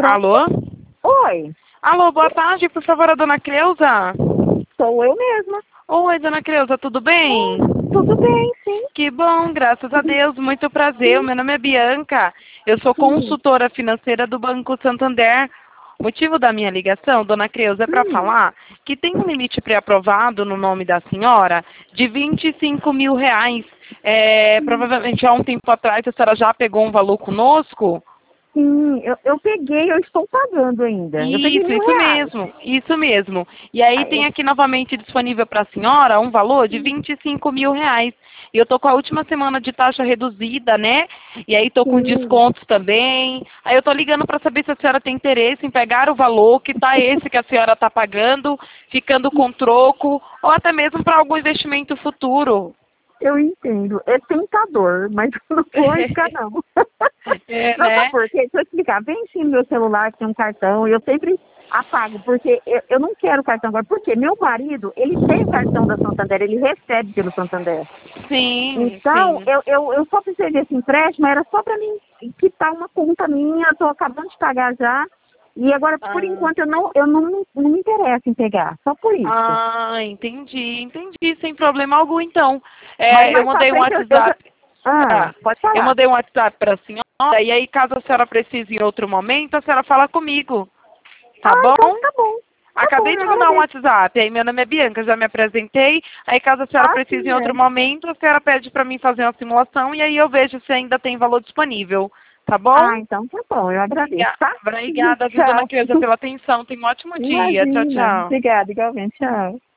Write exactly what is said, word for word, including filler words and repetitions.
Pronto. Alô? Oi, Alô, boa tarde, por favor, a dona Creuza. sou eu mesma. Oi, dona Creuza, tudo bem? Tudo bem, sim. Que bom, graças a Deus, muito prazer. Meu nome é Bianca, eu sou Hum, consultora financeira do Banco Santander. O motivo da minha ligação, dona Creuza, é para hum. falar que tem um limite pré-aprovado no nome da senhora de vinte e cinco mil reais. É, provavelmente há um tempo atrás a senhora já pegou um valor conosco. Sim, eu, eu peguei, eu estou pagando ainda. Eu peguei Isso, mil isso reais. mesmo, isso mesmo. E aí Aí tem eu- aqui novamente disponível para a senhora um valor de vinte e cinco mil reais. E eu tô com a última semana de taxa reduzida, né? E aí tô com Sim. descontos também. Aí eu tô ligando para saber se a senhora tem interesse em pegar o valor que tá esse que a senhora está pagando, ficando com troco, ou até mesmo para algum investimento futuro. Eu entendo. É tentador, mas eu não vou arriscar, não. É, Não, sabe né? por quê? Deixa eu explicar. Vem sim no meu celular, que tem um cartão, e eu sempre apago, porque eu, eu não quero cartão agora. Porque meu marido, ele tem o cartão da Santander, ele recebe pelo Santander. Sim, Então, sim. eu, eu, eu só precisei desse empréstimo, era só para mim quitar uma conta minha, estou acabando de pagar já. E agora, por Ah. enquanto, eu não, eu não, não me interesso em pegar, só por isso. Ah, entendi, entendi, sem problema algum, então. Mas É, eu mais pra mandei um frente eu, eu já. WhatsApp, Ah, ah, pode eu falar. mandei um WhatsApp para a senhora, e aí caso a senhora precise em outro momento, a senhora fala comigo, tá Ah, bom? então tá bom. Tá bom, Acabei eu de mandar um agradeço. WhatsApp, aí meu nome é Bianca, já me apresentei, aí caso a senhora Ah, precise em sim, é. outro momento, a senhora pede para mim fazer uma simulação, e aí eu vejo se ainda tem valor disponível, tá bom? Ah, então tá bom, eu agradeço, Obriga- tá? Obrigada, viu, dona Tchau. Creuza, pela atenção, tenha um ótimo dia, tchau, Imagina. tchau. Obrigada, igualmente. Tchau.